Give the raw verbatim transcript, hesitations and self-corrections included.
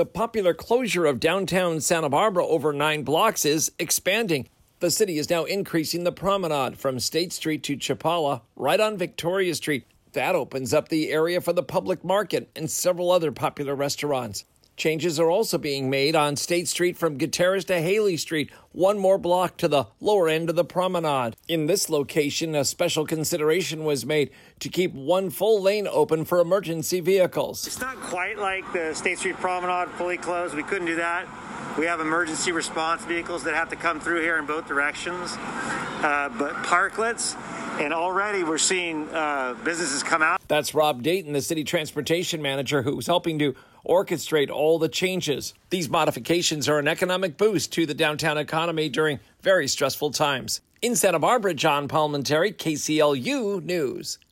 The popular closure of downtown Santa Barbara over nine blocks is expanding. The city is now increasing the promenade from State Street to Chapala, right on Victoria Street. That opens up the area for the public market and several other popular restaurants. Changes are also being made on State Street from Gutierrez to Haley Street, one more block to the lower end of the promenade. In this location, a special consideration was made to keep one full lane open for emergency vehicles. It's not quite like the State Street Promenade fully closed. We couldn't do that. We have emergency response vehicles that have to come through here in both directions. Uh, but parklets, and already we're seeing uh, businesses come out. That's Rob Dayton, the city transportation manager, who's helping to orchestrate all the changes. These modifications are an economic boost to the downtown economy during very stressful times. In Santa Barbara, John Palmentary, K C L U News.